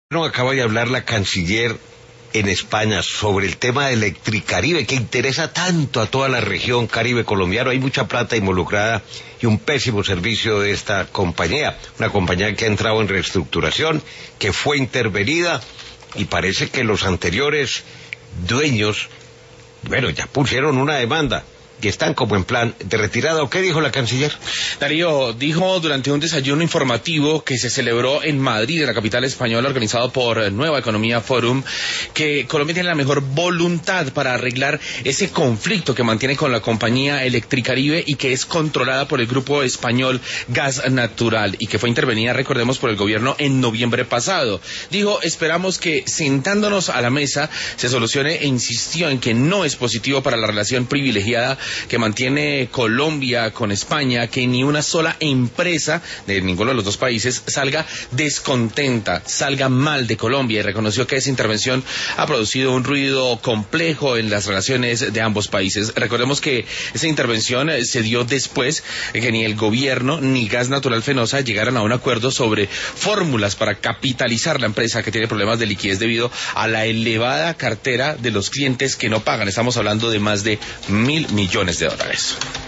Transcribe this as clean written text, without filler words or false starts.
No, acaba de hablar la canciller en España sobre el tema de Electricaribe, que interesa tanto a toda la región Caribe colombiano. Hay mucha plata involucrada y un pésimo servicio de esta compañía. Una compañía que ha entrado en reestructuración, que fue intervenida, y parece que los anteriores dueños, ya pusieron una demanda, que están como en plan de retirada. ¿O qué dijo la canciller? Darío, dijo durante un desayuno informativo que se celebró en Madrid, en la capital española, organizado por Nueva Economía Forum, que Colombia tiene la mejor voluntad para arreglar ese conflicto que mantiene con la compañía Electricaribe y que es controlada por el grupo español Gas Natural y que fue intervenida, recordemos, por el gobierno en noviembre pasado. Dijo, esperamos que sentándonos a la mesa se solucione, e insistió en que no es positivo para la relación privilegiada que mantiene Colombia con España, que ni una sola empresa de ninguno de los dos países salga descontenta, salga mal de Colombia, y reconoció que esa intervención ha producido un ruido complejo en las relaciones de ambos países. Recordemos que esa intervención se dio después de que ni el gobierno ni Gas Natural Fenosa llegaran a un acuerdo sobre fórmulas para capitalizar la empresa, que tiene problemas de liquidez debido a la elevada cartera de los clientes que no pagan. Estamos hablando de más de $1.000 millones.